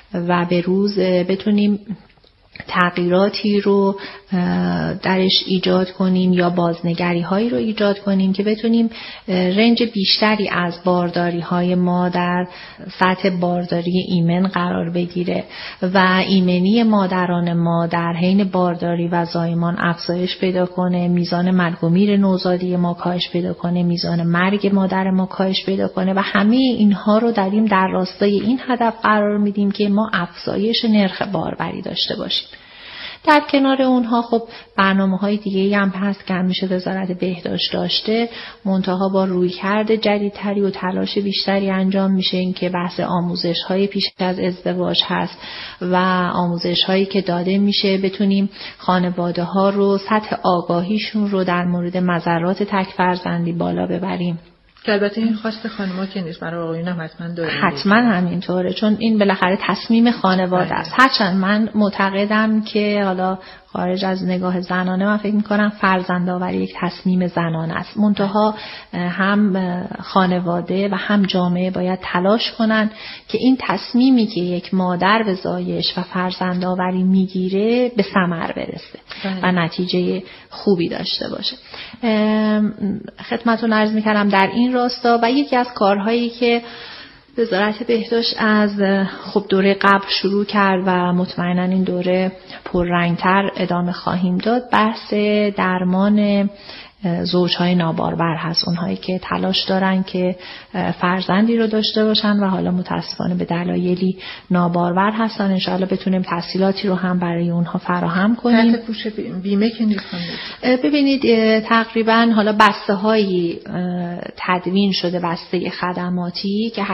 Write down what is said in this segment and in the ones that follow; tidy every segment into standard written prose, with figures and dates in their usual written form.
و به روز بتونیم تغییراتی رو درش ایجاد کنیم یا بازنگری هایی رو ایجاد کنیم که بتونیم رنج بیشتری از بارداری های ما در سطح بارداری ایمن قرار بگیره و ایمنی مادران ما در حین بارداری و زایمان افزایش پیدا کنه، میزان مرگ و میر نوزادی ما کاهش پیدا کنه، میزان مرگ مادر ما کاهش پیدا کنه و همه اینها رو داریم در راستای این هدف قرار میدیم که ما افزایش نرخ باربری داشته باشیم. در کنار اونها خب برنامه‌های دیگه‌ای هم هست که همیشه وزارت بهداشت داشته، منتها با رویکرد جدیدتری و تلاش بیشتری انجام میشه. این که بحث آموزش‌های پیش از ازدواج هست و آموزش‌هایی که داده میشه بتونیم خانواده‌ها رو سطح آگاهیشون رو در مورد مضرات تک فرزندی بالا ببریم. که البته این خواست خانم‌ها که نیست، برای آقایون هم حتما داره. حتما همینطوره، چون این بالاخره تصمیم خانواده است. هرچند من معتقدم که حالا خارج از نگاه زنانه من فکر می‌کنم فرزندآوری یک تصمیم زنانه است. منتها هم خانواده و هم جامعه باید تلاش کنن که این تصمیمی که یک مادر به زایش و فرزندآوری میگیره به ثمر برسه و نتیجه خوبی داشته باشه. خدمتتون عرض می‌کردم در این راستا و یکی از کارهایی که وزارت بهداشت از دوره قبل شروع کرد و مطمئناً این دوره پررنگتر ادامه خواهیم داد، بحث درمان زوجهای نابارور هست. اونهایی که تلاش دارن که فرزندی رو داشته باشن و حالا متاسفانه به دلایلی نابارور هستن، انشاءالله بتونیم تسهیلاتی رو هم برای اونها فراهم کنیم. تحت پوش بیمه که نیستن. ببینید تقریبا حالا بسته هایی تدوین شده، بسته خدماتی که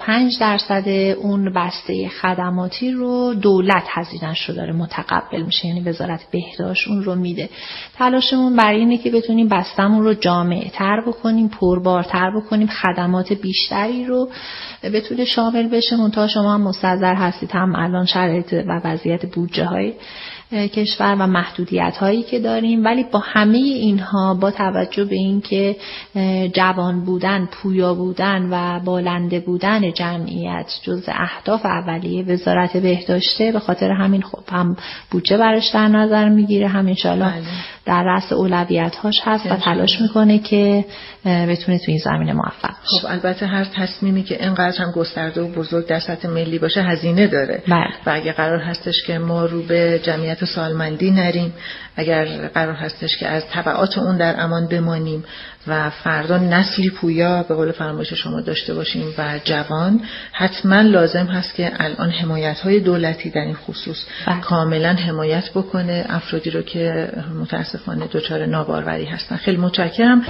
85% اون بسته خدماتی رو دولت هزینه‌اش رو داره متقبل میشه، یعنی وزارت بهداشت اون رو میده. تلاشمون برای اینه که بتونیم بستمون رو جامع‌تر بکنیم، پربارتر بکنیم، خدمات بیشتری رو بتونه شامل بشه. منتها شما هم مستحضر هستید هم الان شرایط و وضعیت بودجه های کشور و محدودیت هایی که داریم، ولی با همه اینها با توجه به این که جوان بودن، پویا بودن و بالنده بودن جمعیت جزء اهداف اولیه وزارت بهداشته، به خاطر همین خب هم بودجه براش در نظر میگیره، هم انشالله در رأس اولویت هاش هست و تلاش میکنه که بتونه تو این زمینه موفق بشه. خب البته هر تصمیمی که اینقدر هم گسترده و بزرگ در سطح ملی باشه هزینه داره. بله. و اگه قرار هستش که ما رو به جمعیت سالمندی نریم، اگر قرار هستش که از تبعات اون در امان بمانیم و فردا نسلی پویا به قول فرمایش شما داشته باشیم و جوان، حتما لازم هست که الان حمایت‌های دولتی در این خصوص کاملا حمایت بکنه افرادی رو که متاسفانه دچار ناباروری هستن. خیلی متشکرم.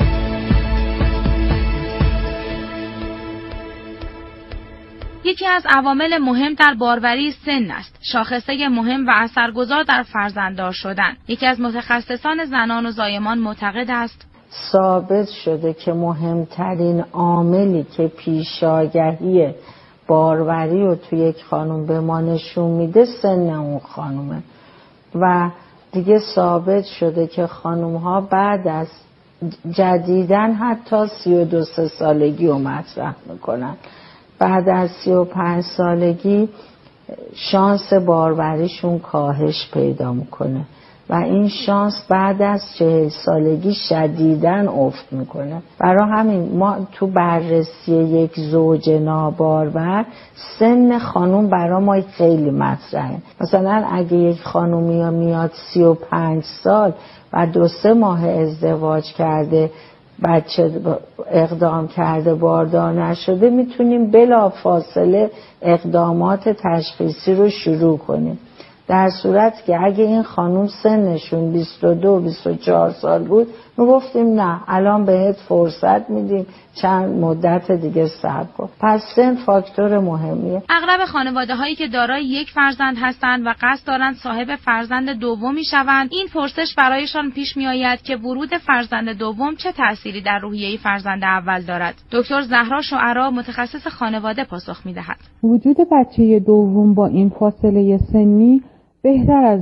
یکی از عوامل مهم در باروری سن است، شاخصه مهم و اثرگذار در فرزنددار شدن. یکی از متخصصان زنان و زایمان معتقد است ثابت شده که مهمترین عاملی که پیشاگهی باروری رو توی یک خانم به ما نشون میده سن اون خانومه و دیگه ثابت شده که خانوم‌ها بعد از جدیدن حتی 32 سالگی رو مطرح میکنن. بعد از 35 سالگی شانس باروریشون کاهش پیدا میکنه و این شانس بعد از 40 سالگی شدیداً افت میکنه. برای همین ما تو بررسی یک زوج نابارور سن خانوم برای ما خیلی مطرحه. مثلا اگه یک خانومی میاد 35 سال و 2-3 ماه ازدواج کرده، بچه اقدام کرده، باردار نشده، میتونیم بلا فاصله اقدامات تشخیصی رو شروع کنیم. در صورت که اگه این خانوم سنشون 22-24 سال بود، میگفتیم نه الان بهت فرصت میدیم چند مدت دیگه صبر کن. پس سن فاکتور مهمیه. اغلب خانواده هایی که دارای یک فرزند هستند و قصد دارند صاحب فرزند دومی شوند، این پرسش برایشان پیش می آید که ورود فرزند دوم چه تأثیری در روحیه فرزند اول دارد. دکتر زهرا شعرا متخصص خانواده پاسخ می دهد. وجود بچه دوم با این فاصله سنی بهتر از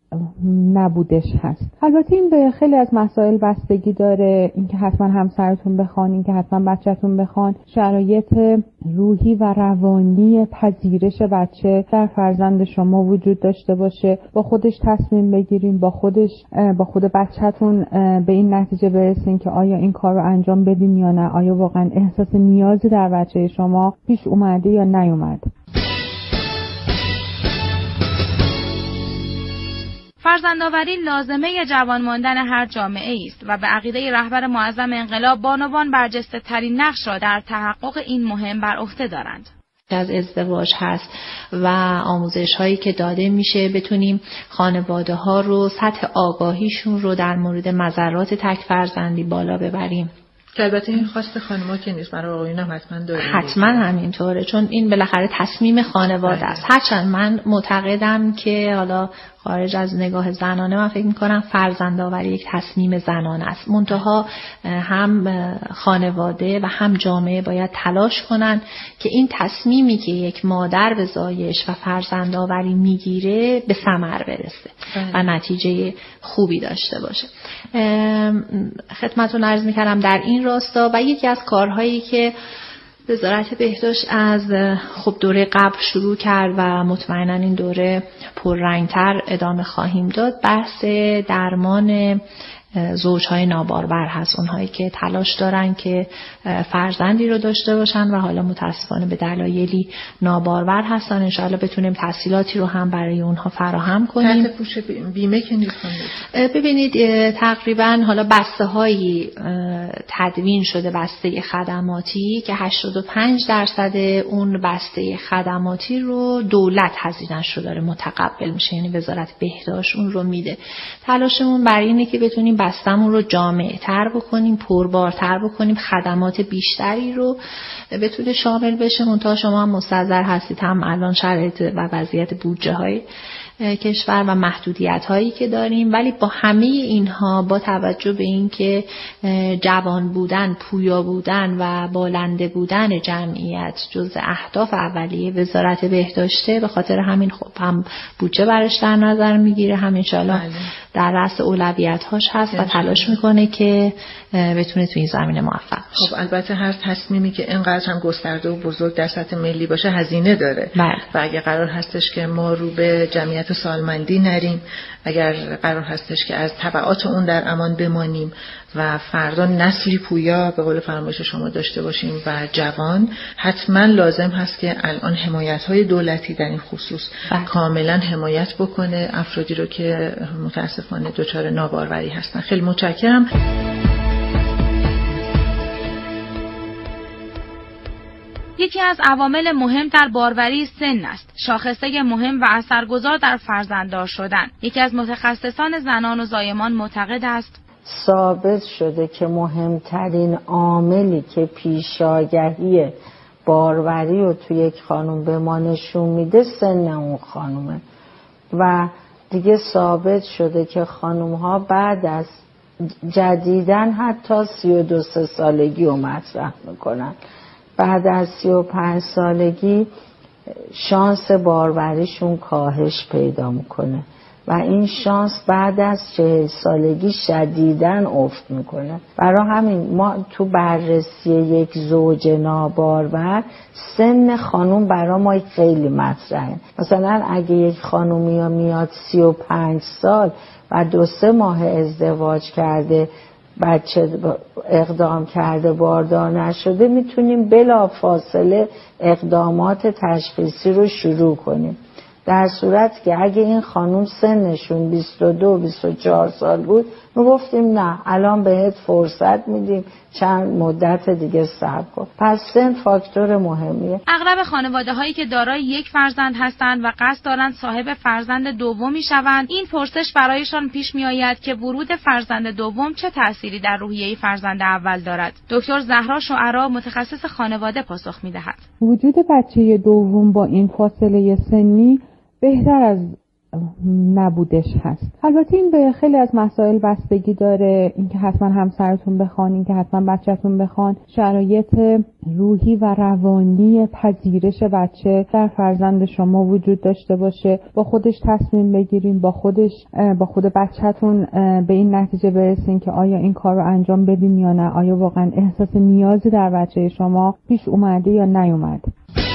نبودش هست. البته این به خیلی از مسائل بستگی داره، اینکه حتما همسرتون بخوان، اینکه حتما بچه‌تون بخوان، شرایط روحی و روانی پذیرش بچه در فرزند شما وجود داشته باشه، با خودش تصمیم بگیرین، با خود بچه‌تون به این نتیجه برسین که آیا این کار رو انجام بدین یا نه، آیا واقعا احساس نیازی در بچه شما پیش اومده یا نیومده. فرزندآوری لازمه جوان ماندن هر جامعه است و به عقیده رهبر معظم انقلاب بانوان برجسته ترین نقش را در تحقق این مهم بر عهده دارند. از ازدواج هست و آموزش هایی که داده میشه بتونیم خانواده ها رو سطح آگاهیشون رو در مورد مضرات تک فرزندی بالا ببریم. که البته این خواست خانم‌ها که نیست، برای آقایون هم حتما داره. حتما همینطوره، چون این بالاخره تصمیم خانواده است. هرچند من معتقدم که حالا خارج از نگاه زنانه من فکر میکنم فرزندآوری یک تصمیم زنانه است. منتها هم خانواده و هم جامعه باید تلاش کنن که این تصمیمی که یک مادر به زایش و فرزندآوری میگیره به ثمر برسه و نتیجه خوبی داشته باشه. خدمتتون عرض میکردم در این راستا و یکی از کارهایی که وزارت بهداشت از دوره قبل شروع کرد و مطمئنا این دوره پررنگتر ادامه خواهیم داد، بحث درمان زوجهای نابارور هست. اونهایی که تلاش دارن که فرزندی رو داشته باشن و حالا متاسفانه به دلایلی نابارور هستن، انشاءالله بتونیم تسهیلاتی رو هم برای اونها فراهم کنیم. تحت پوش بیمه که نیستن. ببینید تقریبا حالا بسته هایی تدوین شده، بسته خدماتی که 85% اون بسته خدماتی رو دولت هزینه‌اش رو داره متقبل میشه، یعنی وزارت بهداشت اون رو میده. تلاشمون برای اینه که بتونیم بستمون رو جامع‌تر بکنیم، پربارتر بکنیم، خدمات بیشتری رو بتونه شامل بشه. منتها شما هم مستحضر هستید هم الان شرایط و وضعیت بودجه های کشور و محدودیت هایی که داریم، ولی با همه اینها با توجه به اینکه جوان بودن، پویا بودن و بالنده بودن جمعیت جزء اهداف اولیه وزارت بهداشته، به خاطر همین هم بودجه برش در نظر میگیره، هم انشالله در رأس اولویت هاش هست و تلاش میکنه که بتونه تو این زمینه موفق بشه. البته هر تصمیمی که اینقدر هم گسترده و بزرگ در سطح ملی باشه هزینه داره و اگه قرار هستش که ما رو به جمعیت سالمندی نریم، اگر قرار هستش که از تبعات اون در امان بمانیم و فردا نسلی پویا به قول فرمایش شما داشته باشیم و جوان، حتما لازم هست که الان حمایت‌های دولتی در این خصوص کاملا حمایت بکنه افرادی رو که متاسفانه دچار ناباروری هستن. خیلی متشکرم. یکی از عوامل مهم در باروری سن است، شاخصه مهم و اثرگذار در فرزنددار شدن. یکی از متخصصان زنان و زایمان معتقد است ثابت شده که مهمترین عاملی که پیشاگهی باروری رو توی یک خانم به ما نشون میده سن اون خانومه و دیگه ثابت شده که خانوم ها بعد از جدیدن حتی 32 سالگی رو مطرح میکنن. بعد از 35 سالگی شانس باروریشون کاهش پیدا میکنه و این شانس بعد از 40 سالگی شدیداً افت میکنه. برای همین ما تو بررسی یک زوج نابارور سن خانوم برای ما خیلی مطرحه. مثلا اگه یک خانومی میاد 35 سال و 2-3 ماه ازدواج کرده، بچه اقدام کرده، باردار نشده، میتونیم بلا فاصله اقدامات تشخیصی رو شروع کنیم. در صورت که اگه این خانوم سنشون 22-24 سال بود، میگفتیم نه الان بهت فرصت میدیم، چند مدت دیگه صبر کن. پس سن فاکتور مهمیه. اغلب خانواده هایی که دارای یک فرزند هستند و قصد دارند صاحب فرزند دومی شوند، این پرسش برایشان پیش می آید که ورود فرزند دوم چه تأثیری در روحیه فرزند اول دارد. دکتر زهرا شعرا متخصص خانواده پاسخ می دهد. وجود بچه دوم با این فاصله سنی بهتر از نبودش هست. البته این به خیلی از مسائل بستگی داره، اینکه حتما همسرتون بخوان، اینکه حتما بچه‌تون بخوان، شرایط روحی و روانی پذیرش بچه در فرزند شما وجود داشته باشه، با خودش تصمیم بگیرین، با خود بچه‌تون به این نتیجه برسین که آیا این کار رو انجام بدین یا نه، آیا واقعا احساس نیازی در بچه شما پیش اومده یا نیومده.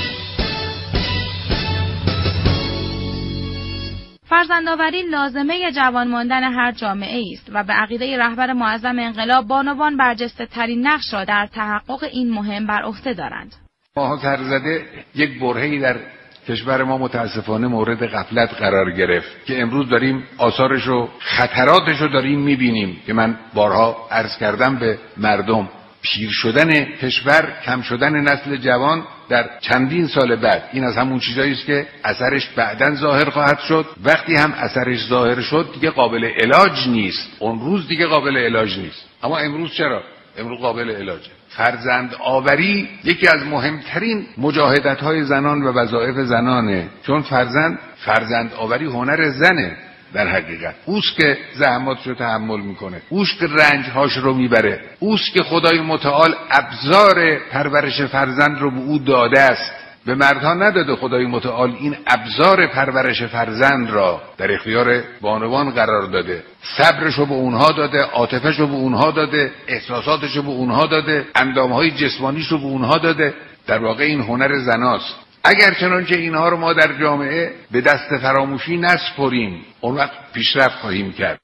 فرزندآوری لازمه جوان ماندن هر جامعه است و به عقیده رهبر معظم انقلاب بانوان برجسته ترین نقش را در تحقق این مهم بر عهده دارند. ماها سرزده یک برهه‌ای در کشور ما متاسفانه مورد غفلت قرار گرفت که امروز داریم آثارش و خطراتش رو داریم میبینیم که من بارها عرض کردم به مردم. پیر شدن کشور، کم شدن نسل جوان در چندین سال بعد، این از همون چیزایی است که اثرش بعداً ظاهر خواهد شد. وقتی هم اثرش ظاهر شد دیگه قابل علاج نیست، اون روز دیگه قابل علاج نیست. اما امروز چرا؟ امروز قابل علاجه. فرزند آوری یکی از مهمترین مجاهدت‌های زنان و وظایف زنانه، چون فرزند آوری هنر زنه. در حقیقت اوست که زحماتش رو تحمل میکنه، اوست که رنجهاش رو میبره، اوست که خدای متعال ابزار پرورش فرزند رو به او داده است. به مردها نداده خدای متعال این ابزار پرورش فرزند را در اختیار بانوان قرار داده. صبرش رو به اونها داده، عاطفه‌ش رو به اونها داده، احساساتش رو به اونها داده، اندامهای جسمانیش رو به اونها داده. در واقع این هنر زناست. اگر چنانچه اینها رو ما در جامعه به دست فراموشی نسپریم، اون وقت پیشرفت خواهیم کرد.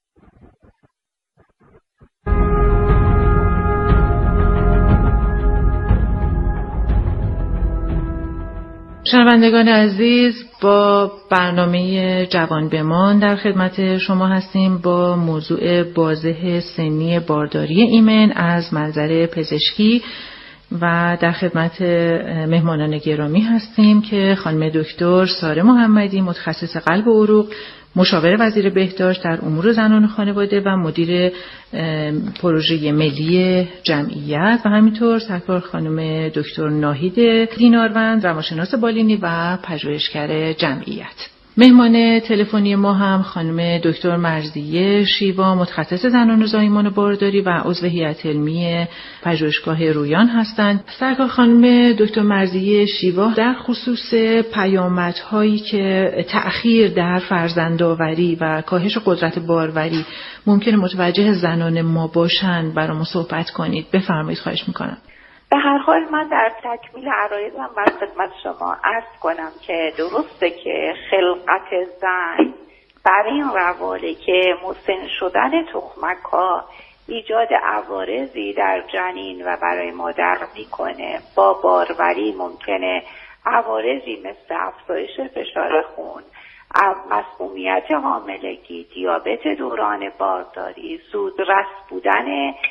شنوندگان عزیز، با برنامه جوان بمان در خدمت شما هستیم با موضوع بازه سنی بارداری ایمن از منظر پزشکی و در خدمت مهمانان گرامی هستیم که خانم دکتر ساره محمدی، متخصص قلب و عروق، مشاور وزیر بهداشت در امور زنان و خانواده و مدیر پروژه ملی جمعیت و همینطور سرکار خانم دکتر ناهید دیناروند، روانشناس بالینی و پژوهشگر جمعیت. مهمان تلفنی ما هم خانم دکتر مرضیه شیوا، متخصص زنان و زایمان و بارداری و عضو هیئت علمی پژوهشگاه رویان هستند. سرکار خانم دکتر مرضیه شیوا، در خصوص پیامدهایی که تأخیر در فرزندآوری و کاهش قدرت باروری ممکنه متوجه زنان ما باشند برامون صحبت کنید. بفرمایید، خواهش میکنم. به هر حال من در تکمیل عرایضم بر خدمت شما عرض کنم که درسته که خلقت زن بر این رواله که مسن شدن تخمک‌ها ایجاد عوارضی در جنین و برای مادر میکنه. با باروری ممکنه عوارضی مثل افزایش فشار خون، مسمومیت حاملگی، دیابت دوران بارداری، زودرس بودن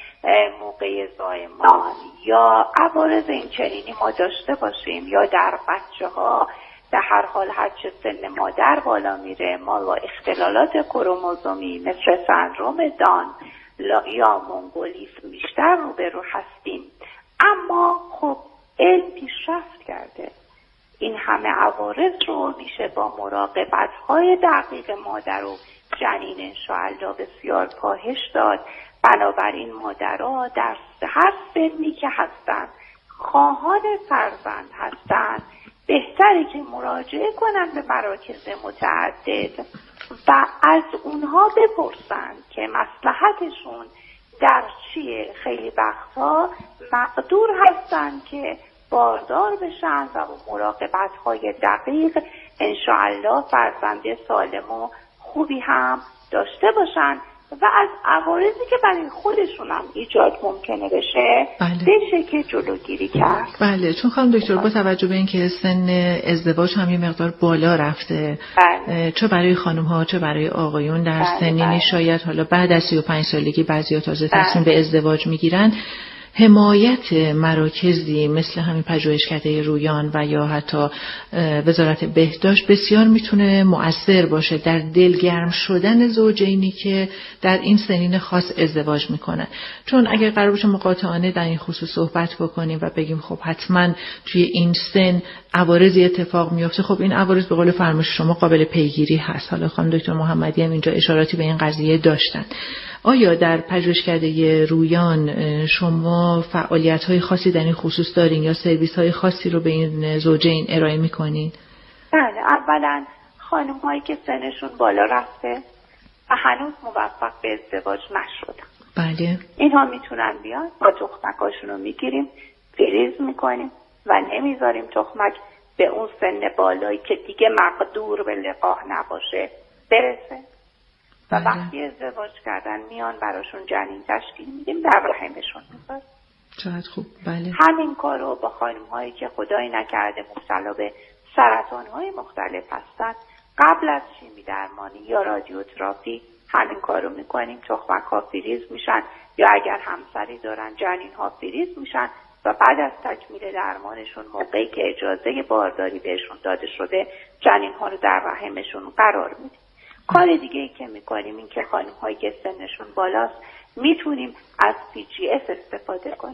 موقع زایمان یا عوارض این چنینی ما داشته باشیم، یا در بچه‌ها در هر حال هرچه سن مادر بالا میره ما با اختلالات کروموزومی مثل سندروم دان یا مونگولیسم بیشتر روبرو هستیم. اما خب علم پیشرفت کرده، این همه عوارض رو میشه با مراقبت‌های دقیق مادر و جنین انشاءالله بسیار کاهش داد. بنابراین مادرها در هر سنی که هستن، خواهان فرزند هستن، بهتره که مراجعه کنن به مراکز متعدد و از اونها بپرسن که مصلحتشون در چیه. خیلی وقتها مقدور هستن که باردار بشن و با مراقبت‌های دقیق انشاءالله فرزند سالم و خوبی هم داشته باشن و از عوارضی که برای خودشون هم ایجاد ممکنه بشه بشه که جلوگیری کرد. بله، چون خانم دکتر با توجه به اینکه سن ازدواج هم یه مقدار بالا رفته، چه برای خانم ها چه برای آقایون در سنینی شاید حالا بعد از 35 سالگی بعضیا تازه تصمیم به ازدواج میگیرن، حمایت مراکزی مثل همین پژوهشکده رویان و یا حتی وزارت بهداشت بسیار میتونه مؤثر باشه در دلگرم شدن زوجینی که در این سنین خاص ازدواج میکنن. چون اگر قرار باشه مقاطعانه در این خصوص صحبت بکنیم و بگیم خب حتما توی این سن عوارضی اتفاق میفته، خب این عوارض به قول فرمایش شما قابل پیگیری هست. حالا خانم دکتر محمدی هم اینجا اشاراتی به این قضیه داشتن. آیا در پژوهشکده رویان شما فعالیت‌های خاصی در این خصوص دارین یا سرویس‌های خاصی رو به این زوجین ارائه می‌کنین؟ بله، اولا خانم‌هایی که سنشون بالا رفته و هنوز موفق به ازدواج نشدن، بله، اینها میتونن بیان، با تخمکاشون رو میگیریم، فریز میکنیم و نمیذاریم تخمک به اون سن بالایی که دیگه مقدور به لقاح نباشه برسه. و وقتی ازدواج کردن میان براشون جنین تشکیل میدیم، در رحمشون میذاریم. چقدر خوب. بله. همین کار رو با خانم هایی که خدایی نکرده مبتلا به سرطان های مختلف هستن، قبل از شیمی درمانی یا رادیوتراپی همین کار رو میکنیم. تخمک ها فریز میشن یا اگر همسری دارن جنین ها فریز میشن و بعد از تکمیل درمانشون موقعی که اجازه بارداری بهشون داده شده جنین ها رو در رحمشون قرار میدیم. کار دیگه ای که میکنیم این که خانم هایی که سنشون بالاست میتونیم از PGS استفاده کنیم،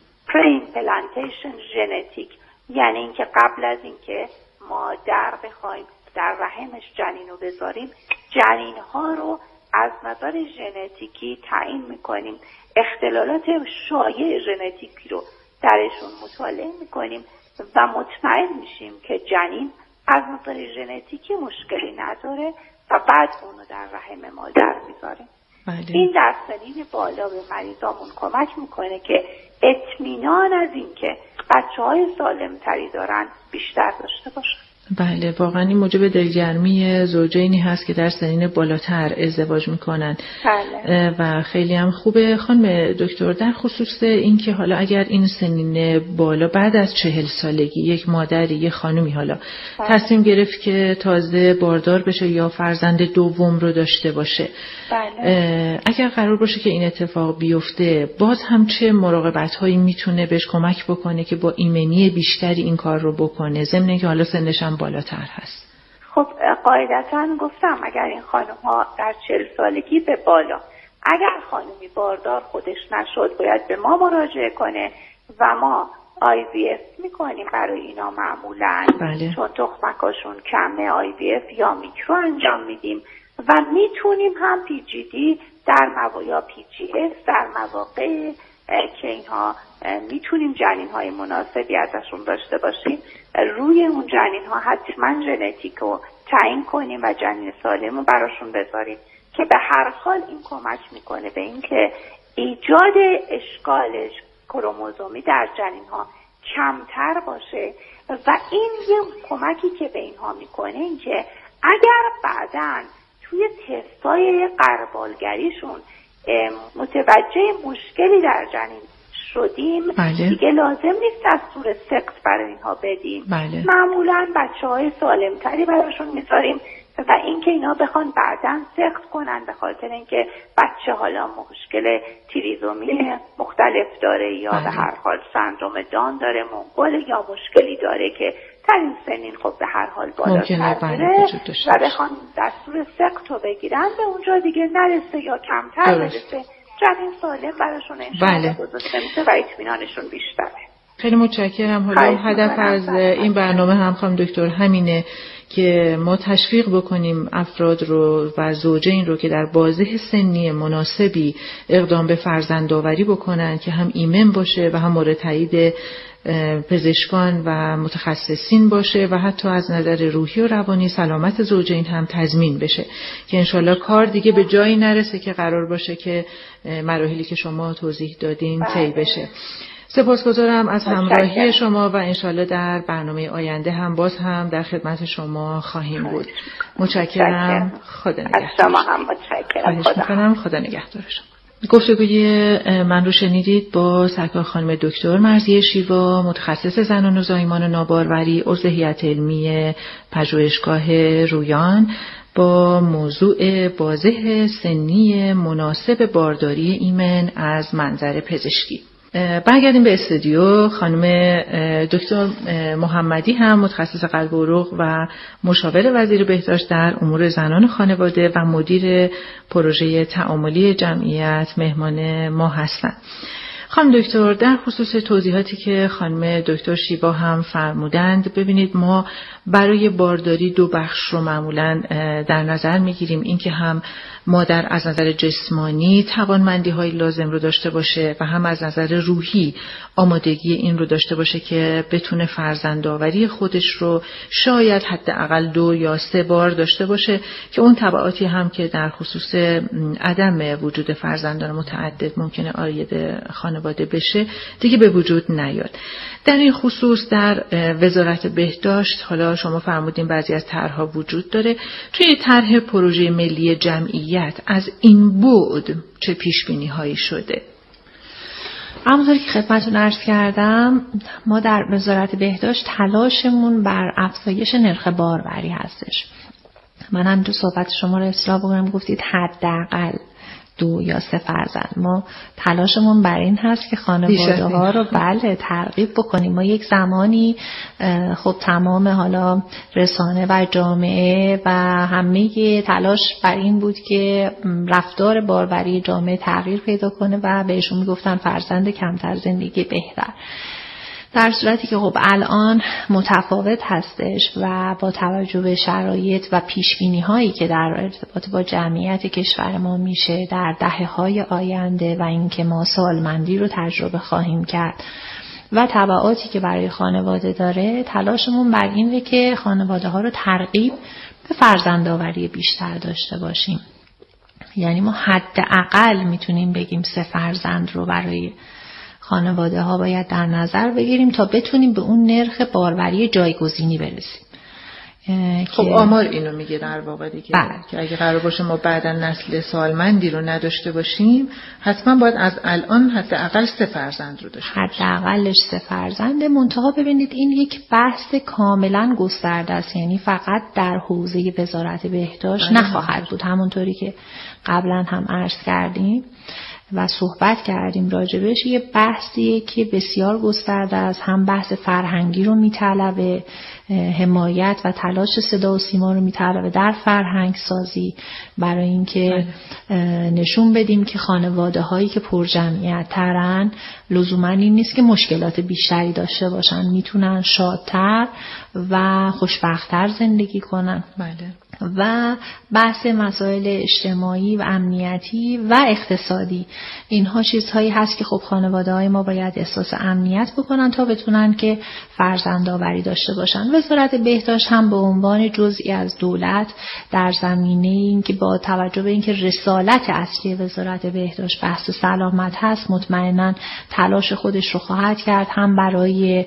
پری-ایمپلنتیشن ژنتیک، یعنی اینکه قبل از اینکه مادر بخوایم در رحمش جنین رو بذاریم جنین ها رو از نظر ژنتیکی تعیین میکنیم، اختلالات شایع ژنتیکی رو درشون مطالعه میکنیم و مطمئن میشیم که جنین از نظر ژنتیکی مشکلی نداره و بعد اونو در رحم مادر میذاریم. بله. این در سنین بالا به مریضامون کمک میکنه که اطمینان از این که بچه‌های سالم‌تری دارن بیشتر داشته باشن. بله، واقعا این موجب دلگرمی زوجینی هست که در سنین بالاتر ازدواج میکنن. بله. و خیلی هم خوبه. خانم دکتر، در خصوص این که حالا اگر این سنین بالا بعد از 40 سالگی یک مادری، یک خانومی حالا تصمیم گرفت که تازه باردار بشه یا فرزند دوم رو داشته باشه، بله. اگر قرار باشه که این اتفاق بیفته، باز هم چه مراقبت هایی میتونه بهش کمک بکنه که با ایمنی بیشتری این کار رو بکنه، ضمن اینکه حالا سنش هم بالاتر هست؟ خب قاعدتاً گفتم اگر این خانم ها در 40 سالگی به بالا، اگر خانمی باردار خودش نشد باید به ما مراجعه کنه و ما IVF میکنیم برای اینا معمولاً. بله. چون تخمکاشون کمه IVF یا میکرو انجام میدیم و میتونیم هم PGD یا PGS در مواقع که اینها میتونیم جنین های مناسبی ازشون داشته باشیم روی اون جنین ها حتما ژنتیک رو تعیین کنیم و جنین سالم رو براشون بذاریم که به هر حال این کمک میکنه به این که ایجاد اشکال کروموزومی در جنین ها کمتر باشه و این یه کمکی که به اینها میکنه این که اگر بعداً توی تستای غربالگریشون متوجه مشکلی در جنین شدیم، بله. دیگه لازم نیست دستور سقط برای اینها بدیم. بله. معمولاً بچه‌های سالمتری براشون میذاریم و اینکه اینا بخوان بعداً سقط کنن به خاطر اینکه بچه حالا مشکل تریزومی مختلف داره یا بله. به هر حال سندروم دان داره، منقول یا مشکلی داره که در این سنین خب به هر حال بالاتر داره و بخوان دستور سقط رو بگیرن به اونجا دیگه نرسه یا کمتر برسه، جنین سالم براشون انشاءالله گذاشته میشه و اطمینانشون بیشتره. خیلی متشکرم. حالا هدف از این برنامه هم خانم دکتر همینه که ما تشویق بکنیم افراد رو و زوجین رو که در بازه سنی مناسبی اقدام به فرزندآوری بکنن که هم ایمن باشه و هم مورد تایید پزشکان و متخصصین باشه و حتی از نظر روحی و روانی سلامت زوجین هم تضمین بشه که انشالله کار دیگه به جایی نرسه که قرار باشه که مراحلی که شما توضیح دادین طی بشه. سپاسگزارم از همراهی شما و انشالله در برنامه آینده هم باز هم در خدمت شما خواهیم بود. متشکرم. خدا نگهدار. از شما هم متشکرم. خدا نگهدار شما. گفتگوی من رو شنیدید با سرکار خانم دکتر مرضیه شیوا، متخصص زنان و زایمان ناباروری، عضو هیئت علمی پژوهشگاه رویان، با موضوع بازه سنی مناسب بارداری ایمن از منظر پزشکی. برگردیم به استودیو. خانم دکتر محمدی هم متخصص قلب و عروق و مشاور وزیر بهداشت در امور زنان خانواده و مدیر پروژه تعاملی جمعیت مهمان ما هستند. خانم دکتر، در خصوص توضیحاتی که خانم دکتر شیوا هم فرمودند، ببینید ما برای بارداری دو بخش رو معمولاً در نظر میگیریم، این که هم مادر از نظر جسمانی توانمندی های لازم رو داشته باشه و هم از نظر روحی آمادگی این رو داشته باشه که بتونه فرزندآوری خودش رو شاید حداقل 2 یا 3 بار داشته باشه که اون تبعاتی هم که در خصوص عدم وجود فرزندان متعدد ممکنه عاید خانواده بشه دیگه به وجود نیاد. در این خصوص در وزارت بهداشت، حالا شما فرمودین بعضی از طرح‌ها وجود داره، توی طرح پروژه ملی جمعیت از این بعد چه پیش‌بینی‌هایی شده؟ همونطوری که خدمتتون عرض کردم، ما در وزارت بهداشت تلاشمون بر افزایش نرخ باروری هستش. من هم تو صحبت شما رو اصلاح بکنم، گفتید حداقل 2 یا 3 فرزند. ما تلاشمون بر این هست که خانواده‌ها رو ترغیب بکنیم. ما یک زمانی خب تمام حالا رسانه و جامعه و همه تلاش بر این بود که رفتار باروری جامعه تغییر پیدا کنه و بهشون میگفتن فرزند کمتر زندگی بهتر. در صورتی که خب الان متفاوت هستش و با توجه به شرایط و پیشبینی هایی که در ارتباط با جمعیت کشور ما میشه در دهه‌های آینده و اینکه ما سالمندی رو تجربه خواهیم کرد و تبعاتی که برای خانواده داره، تلاشمون بر اینه که خانواده ها رو ترغیب به فرزندآوری بیشتر داشته باشیم. یعنی ما حداقل میتونیم بگیم 3 فرزند رو برای خانواده ها باید در نظر بگیریم تا بتونیم به اون نرخ باروری جایگزینی برسیم. خب آمار اینو میگه در واقع دیگه که اگه قرار باشه ما بعدا نسل سالمندی رو نداشته باشیم، حتما باید از الان حداقل 3 فرزند رو داشته باشیم. حداقلش 3 فرزند. منتها ببینید این یک بحث کاملا گسترده است، یعنی فقط در حوزه وزارت بهداشت نخواهد بود. همونطوری که قبلا هم عرض کردیم و صحبت کردیم راجبش، یه بحثیه که بسیار گسترده است. هم بحث فرهنگی رو میطلبه، حمایت و تلاش صدا و سیما رو میطلبه در فرهنگ سازی، برای اینکه نشون بدیم که خانواده هایی که پر جمعیت ترن لزوما این نیست که مشکلات بیشتری داشته باشن، میتونن شادتر و خوشبخت‌تر زندگی کنن. و بحث مسائل اجتماعی و امنیتی و اقتصادی، اینها چیزهایی هست که خب خانواده های ما باید احساس امنیت بکنن تا بتونن که فرزندآوری داشته باشن. وزارت بهداشت هم به عنوان جزئی از دولت در زمینه این که با توجه به اینکه رسالت اصلی وزارت بهداشت بحث سلامت هست، مطمئناً تلاش خودش رو خواهد کرد، هم برای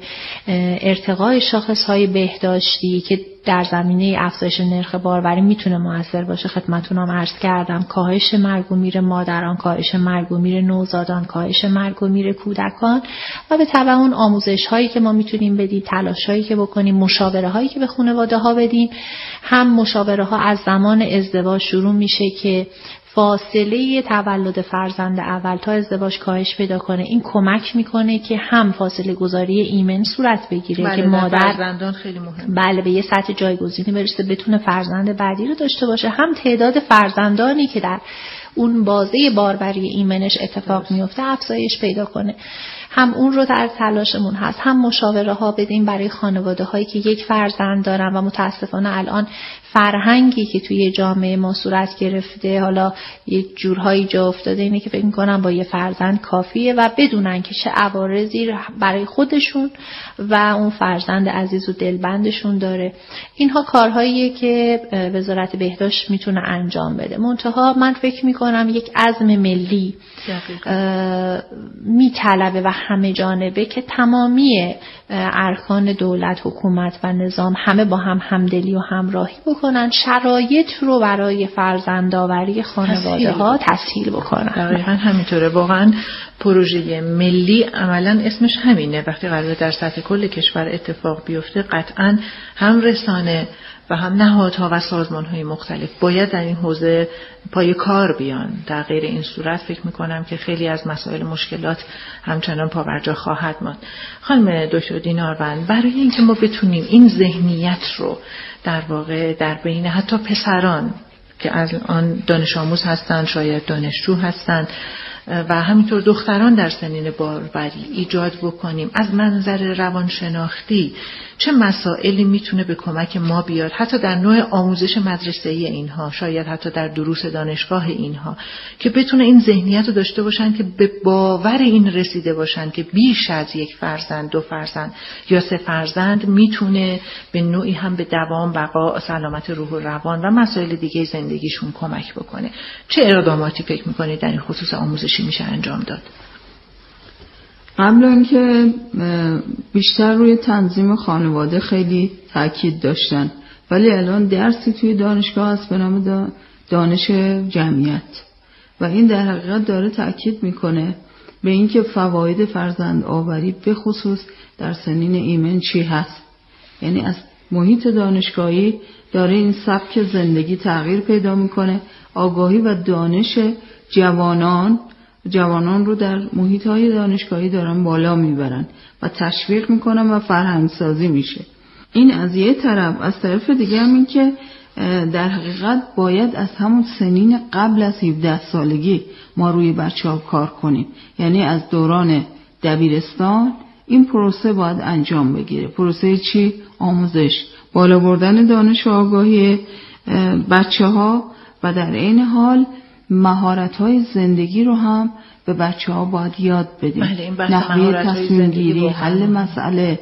ارتقای شاخص‌های بهداشتی که در زمینه افزایش نرخ باروری میتونه موثر باشه. خدمتتونم عرض کردم کاهش مرگ و میر مادران، کاهش مرگ و میر نوزادان، کاهش مرگ و میر کودکان و به تبع اون آموزش هایی که ما میتونیم بدیم، تلاش هایی که بکنیم، مشاوره هایی که به خانواده ها بدیم. هم مشاوره ها از زمان ازدواج شروع میشه که فاصله تولد فرزند اول تا ازدواج کاهش پیدا کنه. این کمک میکنه که هم فاصله گذاری ایمن صورت بگیره که مادر فرزندان خیلی مهمه، به یه سطح جایگزینی برسه، بتونه فرزند بعدی رو داشته باشه. هم تعداد فرزندانی که در اون بازه باروری ایمنش اتفاق میفته افزایش پیدا کنه. هم اون رو در تلاشمون هست، هم مشاوره ها بدیم برای خانواده هایی که 1 فرزند دارن و متاسفانه الان فرهنگی که توی جامعه ما صورت گرفته، حالا یک جورهایی جا افتاده، اینه که فکر می‌کنن با 1 فرزند کافیه و بدونن که چه عوارضی برای خودشون و اون فرزند عزیز و دلبندشون داره. اینها کارهاییه که وزارت بهداشت میتونه انجام بده. منتها من فکر می‌کنم یک عزم ملی میطلبه و همه جانبه که تمامی ارکان دولت، حکومت و نظام همه با هم همدلی و همراهی بکنن، شرایط رو برای فرزندآوری خانواده ها تسهیل بکنن. دقیقاً همینطوره. واقعاً پروژه ملی عملاً اسمش همینه. وقتی قراره در سطح کل کشور اتفاق بیفته، قطعاً هم رسانه و هم نهادها و سازمان‌های مختلف باید در این حوزه پای کار بیان. در غیر این صورت فکر می‌کنم که خیلی از مسائل مشکلات همچنان پابرجا خواهد ماند. خانم دکتر دیناروند، برای اینکه ما بتونیم این ذهنیت رو در واقع در بین حتی پسران که از آن دانش آموز هستند، شاید دانشجو هستند و همینطور دختران در سنین باروری ایجاد بکنیم، از منظر روانشناختی چه مسائلی میتونه به کمک ما بیاد، حتی در نوع آموزش مدرسه‌ای اینها، شاید حتی در دروس دانشگاه اینها، که بتونه این ذهنیت رو داشته باشن که به باور این رسیده باشن که بیش از یک فرزند، 2 فرزند یا 3 فرزند میتونه به نوعی هم به دوام بقا، سلامت روح و روان و مسائل دیگه زندگیشون کمک بکنه. چه اقداماتی فکر میکنید در این خصوص آموزشی میشه انجام داد؟ قبل اینکه بیشتر روی تنظیم خانواده خیلی تاکید داشتن، ولی الان درسی توی دانشگاه هست به نام دانش جمعیت و این در حقیقت داره تاکید میکنه به اینکه فواید فرزند آوری به خصوص در سنین ایمن چی هست. یعنی از محیط دانشگاهی داره این سبک زندگی تغییر پیدا میکنه. آگاهی و دانش جوانان رو در محیط‌های دانشگاهی دارن بالا میبرن و تشویق میکنن و فرهنگسازی میشه. این از یه طرف. از طرف دیگه هم این که در حقیقت باید از همون سنین قبل از 17 سالگی ما روی بچه‌ها کار کنیم. یعنی از دوران دبیرستان این پروسه باید انجام بگیره. پروسه چی؟ آموزش، بالا بردن دانش و آگاهی بچه‌ها و در عین حال مهارت‌های زندگی رو هم به بچه‌ها باید یاد بدیم. نحوه تصمیم گیری، حل مسئله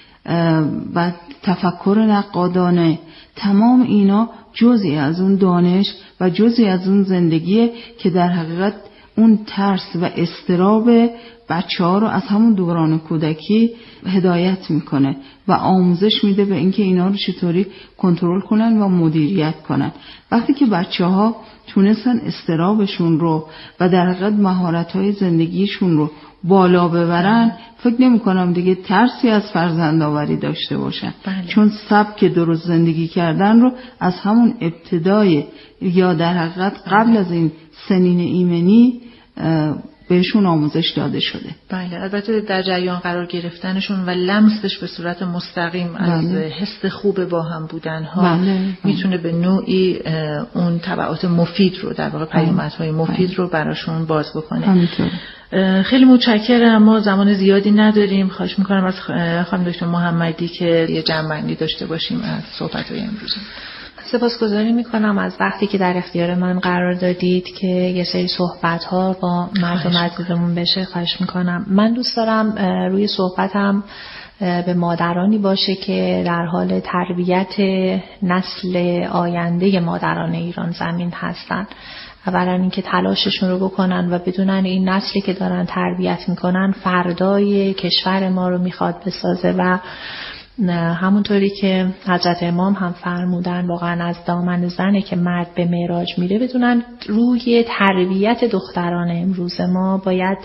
و تفکر نقادانه، تمام اینا جزئی از اون دانش و جزئی از اون زندگیه که در حقیقت اون ترس و اضطراب بچه‌ها رو از همون دوران کودکی هدایت میکنه و آموزش میده به اینکه اینا رو چطوری کنترل کنن و مدیریت کنن. وقتی که بچه‌ها تونستن اضطرابشون رو و در حقیقت مهارت‌های زندگیشون رو بالا ببرن، فکر نمی‌کنم دیگه ترسی از فرزندآوری داشته باشن. چون سبک درست زندگی کردن رو از همون ابتدای یا در حقیقت قبل از این سنین ایمنی بهشون آموزش داده شده. بله، البته در جریان قرار گرفتنشون و لمسش به صورت مستقیم از حس خوب با هم بودنها میتونه به نوعی اون تبعات مفید رو، در واقع پیامدهای مفید رو براشون باز بکنه. همینطور. خیلی متشکرم. ما زمان زیادی نداریم. خواهش میکنم از خانم دکتر محمدی که یه جمع‌بندی داشته باشیم از صحبت‌های امروز. سپاسگزاری میکنم از وقتی که در اختیار من قرار دادید که یه سری صحبت‌ها با مردم عزیزمون بشه. خواهش میکنم. من دوست دارم روی صحبتم به مادرانی باشه که در حال تربیت نسل آینده مادران ایران زمین هستن. اولا اینکه تلاششون رو بکنن و بدونن این نسلی که دارن تربیت میکنن فردای کشور ما رو میخواد بسازه و همونطوری که حضرت امام هم فرمودن واقعا از دامن زنه که مرد به معراج میره، بدونن روی تربیت دختران امروز ما باید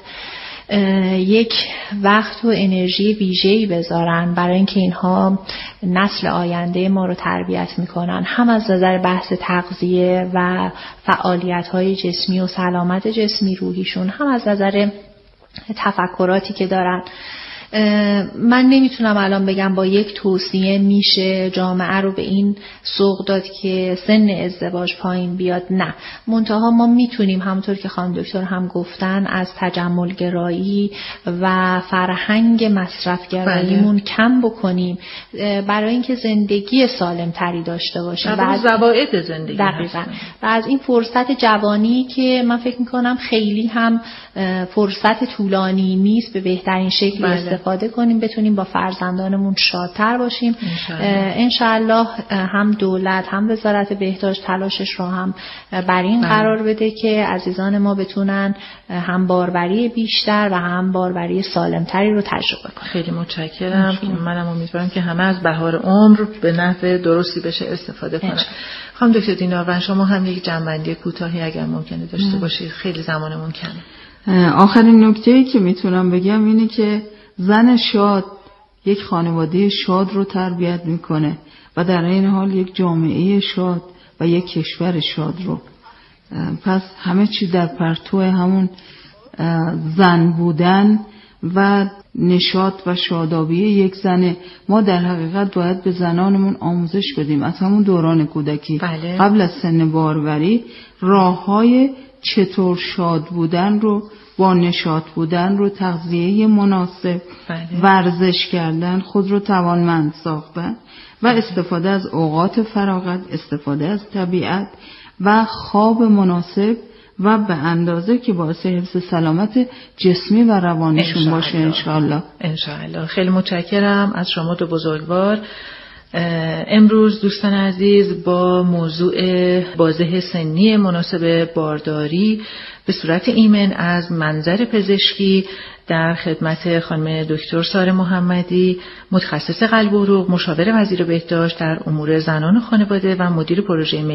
یک وقت و انرژی ویژه‌ای بذارن برای اینکه اینها نسل آینده ما رو تربیت میکنن، هم از نظر بحث تغذیه و فعالیت‌های جسمی و سلامت جسمی روحیشون، هم از نظر تفکراتی که دارن. من نمیتونم الان بگم با یک توصیه میشه جامعه رو به این سوق داد که سن ازدواج پایین بیاد. نه، منتها ما میتونیم همونطور که خانم دکتر هم گفتن از تجمل گرایی و فرهنگ مصرف گراییمون کم بکنیم برای اینکه زندگی سالم تری داشته باشیم و از زوائد زندگی دقیقاً و از این فرصت جوانی که من فکر میکنم خیلی هم فرصت طولانی نیست به بهترین شکل استفاده کنیم، بتونیم با فرزندانمون شادتر باشیم. انشاءالله هم دولت هم وزارت بهداشت تلاشش رو هم بر این قرار بده که عزیزان ما بتونن هم باروری بیشتر و هم باروری سالمتری رو تجربه کنن. خیلی متشکرم. منم امیدوارم که همه از بهار عمر به نحو درستی بشه استفاده کنن. خانم دکتر دیناروند، شما هم یک جنبندی کوتاهی اگر ممکنه داشته باشید، خیلی زمانمون کمه. آخرین نکته‌ای که میتونم بگم اینه که زن شاد یک خانواده شاد رو تربیت میکنه و در این حال یک جامعه شاد و یک کشور شاد رو. پس همه چی در پرتو همون زن بودن و نشاط و شادابی یک زنه. ما در حقیقت باید به زنانمون آموزش بدیم از همون دوران کودکی. بله. قبل از سن باروری راه‌های چطور شاد بودن رو، با نشاط بودن رو، تغذیه مناسب، بله. ورزش کردن، خود رو توانمند ساختن و استفاده از اوقات فراغت، استفاده از طبیعت و خواب مناسب و به اندازه که باعث حفظ سلامت جسمی و روانیشون باشه انشاءالله. انشاءالله. خیلی متشکرم از شما دو بزرگوار. امروز دوستان عزیز با موضوع بازه سنی مناسب بارداری به صورت ایمن از منظر پزشکی در خدمت خانم دکتر ساره محمدی، متخصص قلب و عروق، مشاور وزیر بهداشت در امور زنان و خانواده و مدیر پروژه